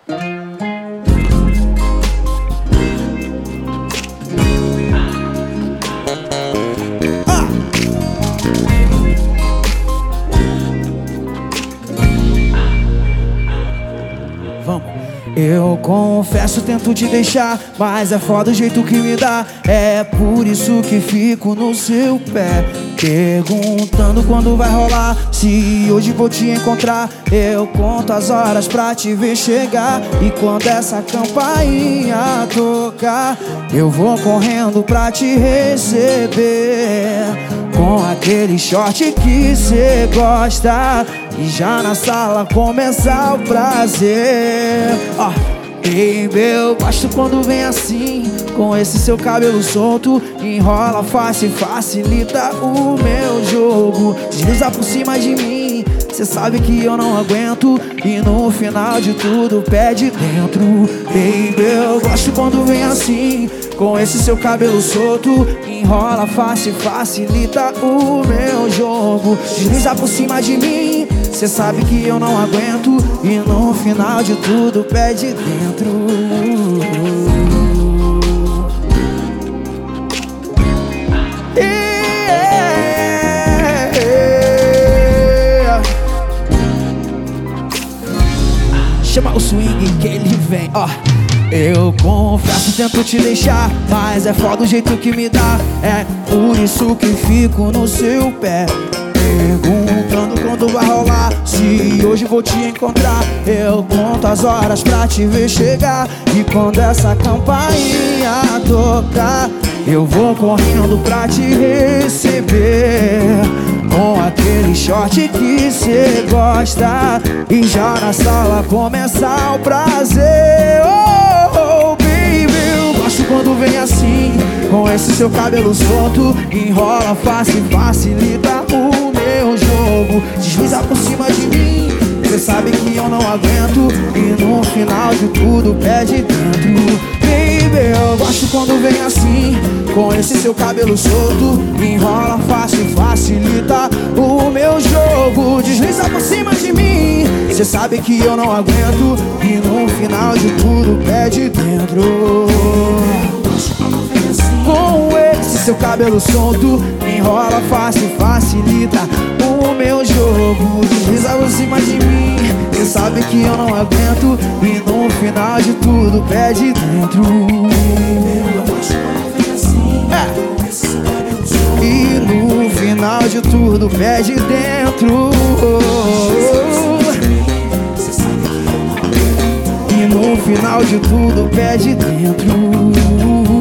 Eu confesso, tento te deixar, mas é foda o jeito que me dá. É por isso que fico no seu pé, perguntando quando vai rolar, se hoje vou te encontrar. Eu conto as horas pra te ver chegar, e quando essa campainha tocar, eu vou correndo pra te receber, com aquele short que cê gosta, e já na sala começar o prazer. Baby, eu gosto quando vem assim, com esse seu cabelo solto, enrola fácil, facilita o meu jogo. Desliza por cima de mim, cê sabe que eu não aguento, e no final de tudo pé de dentro. Baby, eu gosto quando vem assim, com esse seu cabelo solto, enrola fácil, facilita o meu jogo. Desliza por cima de mim, cê sabe que eu não aguento, e no final de tudo pé de dentro. Chama o swing que ele vem, Eu confesso, tento te deixar, mas é foda o jeito que me dá. É por isso que fico no seu pé, perguntando quando vai rolar, se hoje vou te encontrar. Eu conto as horas pra te ver chegar, e quando essa campainha tocar, eu vou correndo pra te receber, com aquele short que cê gosta, e já na sala começar o prazer. Oh, baby, eu gosto quando vem assim, com esse seu cabelo solto, enrola fácil, facilita o meu jogo. Desliza por cima de mim, cê sabe que eu não aguento, e no final de tudo pé de dentro. Baby, eu gosto quando vem assim, com esse seu cabelo solto, enrola fácil, facilita o meu jogo. Desliza por cima de mim, cê sabe que eu não aguento, e no final de tudo pé de dentro. Com esse seu cabelo solto, enrola fácil, facilita o meu jogo. Desliza por cima de mim, cê sabe que eu não aguento, e no final de tudo pé de dentro. E no final de tudo pé de dentro. E no final de tudo pé de dentro.